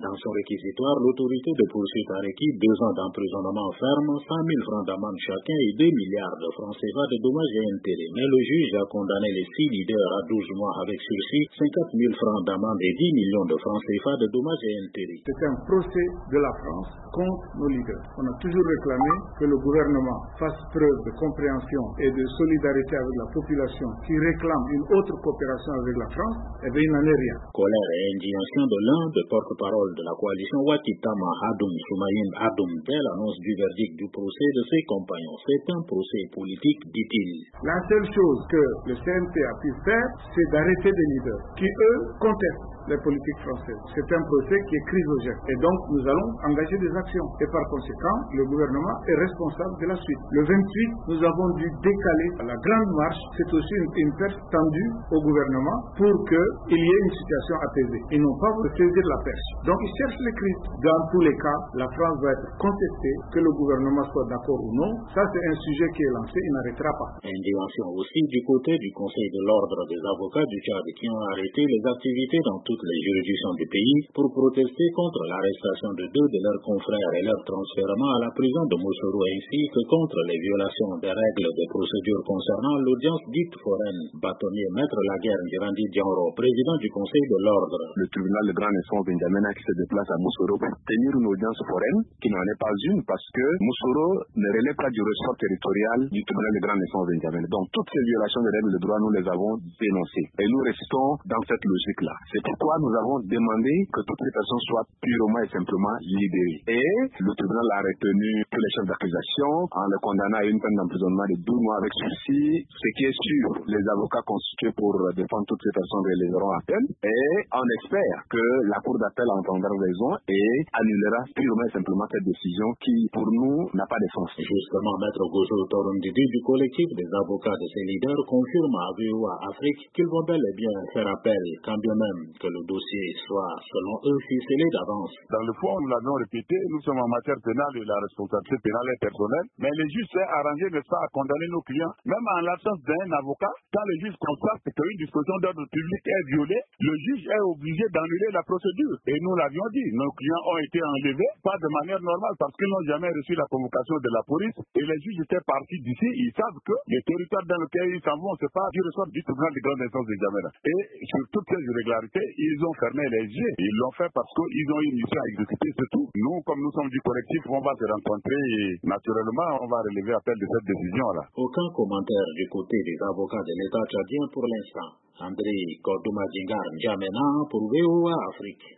Dans son réquisitoire, l'autorité de poursuite a requis 2 ans d'emprisonnement ferme, 100 000 francs d'amende chacun et 2 milliards de francs CFA de dommages et intérêts. Mais le juge a condamné les 6 leaders à 12 mois avec sursis, 50 000 francs d'amende et 10 millions de francs CFA de dommages et intérêts. C'est un procès de la France contre nos leaders. On a toujours réclamé que le gouvernement fasse preuve de compréhension et de solidarité avec la population qui réclame une autre coopération avec la France. Eh bien, il n'en est rien. Colère et indignation de l'un des porte-parole de la coalition Wakitama Hadoum Soumaïn Hadoum dès l'annonce du verdict du procès de ses compagnons. C'est un procès politique, dit-il. La seule chose que le CNT a pu faire, c'est d'arrêter des leaders qui, eux, contestent les politiques françaises. C'est un procès qui est chrysogène. Et donc, nous allons engager des actions. Et par conséquent, le gouvernement est responsable de la suite. Le 28, nous avons dû décaler la grande marche. C'est aussi une perche tendue au gouvernement pour qu'il y ait une situation apaisée. Ils n'ont pas voulu saisir la perche. Donc, ils cherchent les crises. Dans tous les cas, la France va être contestée, que le gouvernement soit d'accord ou non. Ça, c'est un sujet qui est lancé. Il n'arrêtera pas. Indignation aussi du côté du Conseil de l'Ordre des avocats du Tchad qui ont arrêté les activités dans toutes les juridictions du pays pour protester contre l'arrestation de 2 de leurs confrères et leur transfèrement à la prison de Moussoro ainsi que contre les violations des règles de procédure concernant l'audience dite foraine. Bâtonnier Maître Laguerre Girandi Dianro, président du Conseil de l'Ordre. Le tribunal de grande instance N'Djamena qui se déplace à Moussoro pour tenir une audience foraine qui n'en est pas une parce que Moussoro ne relève pas du ressort territorial du tribunal de grande instance N'Djamena. Donc toutes ces violations des règles de droit, nous les avons dénoncées. Et nous restons dans cette logique-là. C'est pourquoi nous avons demandé que toutes les personnes soient purement et simplement libérées. Et le tribunal a retenu tous les chefs d'accusation en le condamnant à une peine d'emprisonnement de 12 mois avec sursis. Ce qui est sûr, les avocats constitués pour défendre toutes ces personnes relèveront appel. Et on espère que la Cour d'appel entendra raison et annulera purement et simplement cette décision qui, pour nous, n'a pas de sens. Justement, Maître Gozo Torundidi du collectif des avocats de ces leaders confirme à VOA Afrique qu'ils vont bel et bien faire appel, quand bien même que le dossier soit, selon eux, ficelé d'avance. Dans le fond, nous l'avons répété, nous sommes en matière pénale et la responsabilité pénale est personnelle, mais le juge s'est arrangé, n'est-ce pas, à condamner nos clients, même en l'absence d'un avocat. Quand le juge constate qu'une disposition d'ordre public est violée, le juge est obligé d'annuler la procédure. Et nous l'avions dit, nos clients ont été enlevés, pas de manière normale, parce qu'ils n'ont jamais reçu la convocation de la police, et les juges étaient partis d'ici, ils savent que les territoires dans lesquels ils s'en vont, c'est pas du ressort du tribunal de grande instance de N'Djamena. Et sur toutes ces irrégularités, ils ont fermé les yeux. Ils l'ont fait parce qu'ils ont une mission à exécuter, c'est tout. Nous, comme nous sommes du collectif, on va se rencontrer et naturellement, on va relever appel de cette décision-là. Aucun commentaire du côté des avocats de l'État tchadien pour l'instant. André Kodoumadjingar N'Djamena pour VOA Afrique.